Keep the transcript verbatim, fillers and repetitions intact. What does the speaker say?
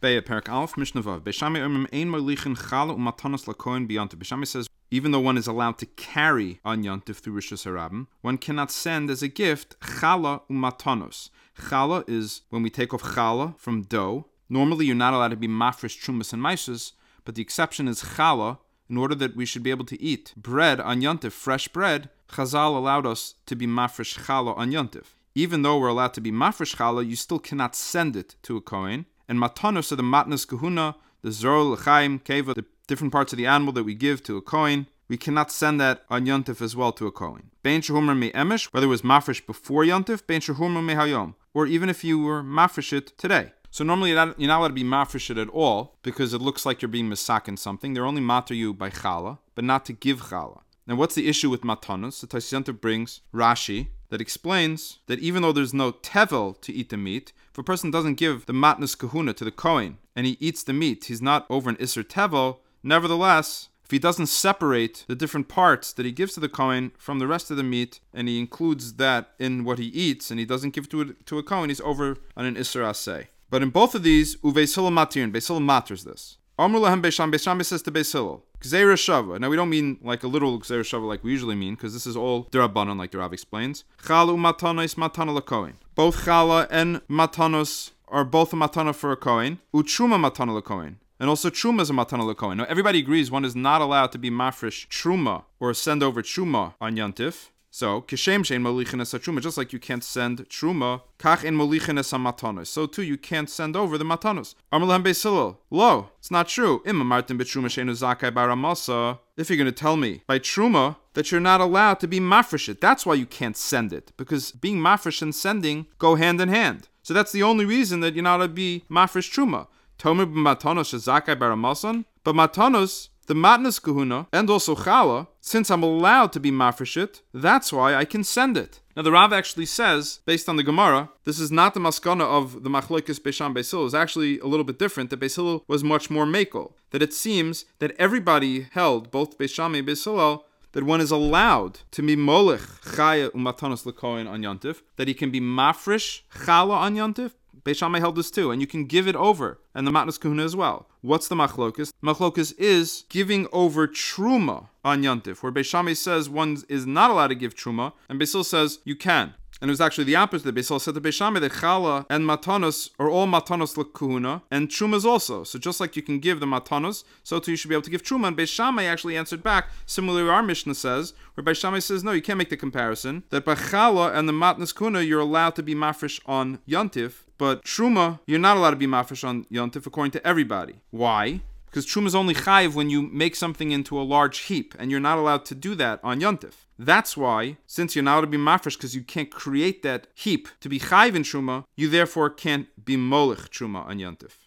Be'eh, Perek Aleph, Mishnah Vav. Beishamai Omrim ein molichin chala umatanos lakohen b'yantiv. Beishamai says, even though one is allowed to carry on Yantif through Rishus Harabim, one cannot send as a gift chala umatanos. Chala is when we take off chala from dough. Normally, you're not allowed to be mafresh trumas and maishes, but the exception is chala, in order that we should be able to eat bread on Yantif, fresh bread. Chazal allowed us to be mafresh chala on Yantif. Even though we're allowed to be mafresh chala, you still cannot send it to a kohen. And matanos are the matnas kahuna, the zor, l'chaim, keva, the different parts of the animal that we give to a kohen. We cannot send that on Yontif as well to a kohen. Bein shehumer me emesh, whether it was mafresh before Yontif, bein shehumer me hayom, or even if you were mafresh it today. So normally you're not, you're not allowed to be mafresh it at all, because it looks like you're being misaken something. They're only matter you by chala, but not to give chala. Now what's the issue with matanos? The Tosfos brings Rashi that explains that even though there's no tevel to eat the meat, if a person doesn't give the matnas kahuna to the kohen and he eats the meat, he's not over an iser tevel. Nevertheless, if he doesn't separate the different parts that he gives to the kohen from the rest of the meat, and he includes that in what he eats, and he doesn't give to it to a kohen, he's over on an iser aseh. But in both of these, Beis Hillel matir, Beis Hillel maters this. Amru lahem Beis Shammai, Beis Shammai says to Beis Hillel, Gzeira Shava. Now we don't mean like a literal Gzeira Shava like we usually mean, because this is all Derabanan, like the Rav explains. Chala umatanos matana lakohen. Both chala and matanos are both a matana for a kohen. Uchuma matana lakohen. And also truma is a matana lakohen. Now everybody agrees one is not allowed to be mafresh truma or send over truma on Yantif. So, kishem shein molichin es truma, just like you can't send truma, kach in molichin es matanos. So too, you can't send over the matanos. Amar lahem Beis Hillel, lo, it's not true. Im amartim b'truma sheinu zakai baramasa. If you're going to tell me by truma that you're not allowed to be mafresh it, that's why you can't send it, because being mafresh and sending go hand in hand. So that's the only reason that you're not allowed to be mafresh truma. Tomer b'matanos shezakai baramasan, but matanos, the matnas kahuna, and also chala, since I'm allowed to be mafresh it, that's why I can send it. Now the Rav actually says, based on the Gemara, this is not the maskana of the machlokes Beis Shammai Beis Hillel. It's actually a little bit different. That Beis Hillel was much more makel. That it seems that everybody held, both Beis Shammai and Beis Hillel, that one is allowed to be molech chaya umatanos lekohen on Yantif, that he can be mafresh chala on Yantif. Beis Shammai held this too, and you can give it over, and the matnas kahuna as well. What's the machlokus? Machlokus is giving over truma on Yantif, where Beis Shammai says one is not allowed to give truma, and Beis Hillel says you can. And it was actually the opposite. Beis Hillel said to Beis Shammai that chala and matanos are all matanos l'kuhuna, and trumas also. So just like you can give the matanos, so too you should be able to give truma. And Beis Shammai actually answered back, similarly our Mishnah says, where Beis Shammai says, no, you can't make the comparison, that by chala and the matnas kuna, you're allowed to be mafresh on Yantif, but truma, you're not allowed to be mafresh on Yantif according to everybody. Why? Because truma is only chayiv when you make something into a large heap, and you're not allowed to do that on Yantif. That's why, since you're not allowed to be mafresh because you can't create that heap to be chayiv in truma, you therefore can't be molech truma on Yantif.